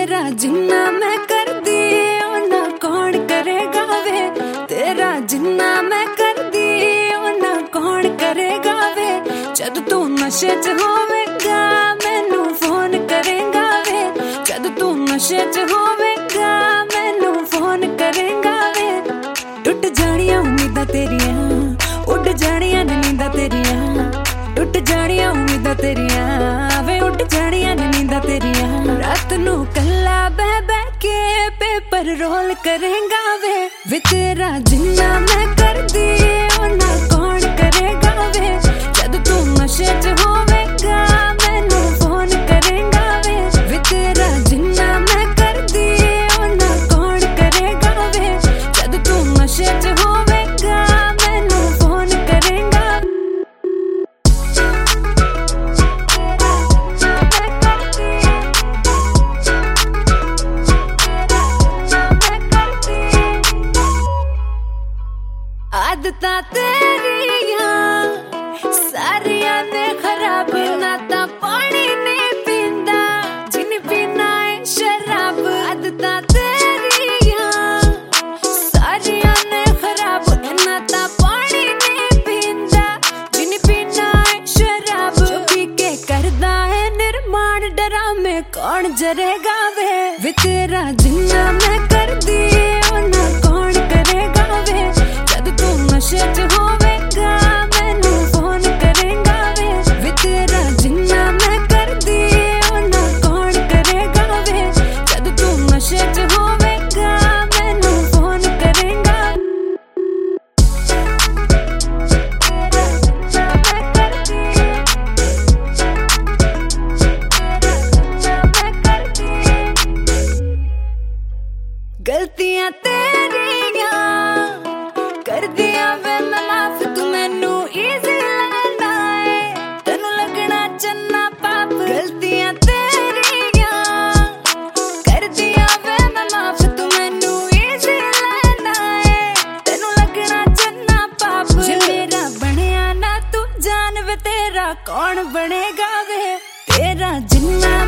तेरा जिन्ना मैं कर दी ओना कौन करेगा वे। तेरा जिन्ना मैं कर दी ओना कौन करेगा वे। जद तू नशे च होवेगा मैनू फोन करेगा वे। जद तू नशे च होवेगा मैनू फोन करेगा वे। टुट जानियां उम्मीदां तेरियां, उड़ जानियां नींदां तेरियां। टुट जानियां उम्मीदां तेरियां वे, उड़ जानियां नींदां तेरियां। रात नू कल्ला बह बह के पेपर रोल करेगा वे तेरा जिन्ना मैं कर दी ओना कौन करेगा वे। जद तू नशे च होवेगा मैनू फोन करेगा वे तेरा जिन्ना मैं कर दी ओना कौन करेगा वे। जद तू नशे च होवेगा मैनू फोन करेगा। आदतां तेरियां सारियां ने खराब, ना तां पानी नहीं पींदा जिन पीना है शराब। आदतां तेरियां सारियां ने खराब, ना तां पानी नहीं पींदा जिन पीना है शराब। जो पी के करदा है निर्माण डरामे कौन जरेगा वे तेरा जिन्ना मैं कर दी ओना कौन करेगा वे। जद तू नशे च होवेगा मैनू फोन करेगा वे तेरा जिन्ना मैं कर दी ओना कौन करेगा वे। जद तू नशे च होवेगा मैनू फोन करेगा। गलतियां तेरियां कर दिया वे मैं माफ, तू मैनू इजी लगना है तेनू लगना चन्ना पाप। गलतियां तेरियां कर दिया वे मैं माफ, तू मैनू इजी लगना है तेनू लगना चन्ना पाप। जे मेरा बनया ना तू जान वे तेरा कौन बनेगा वे। तेरा जिन्ना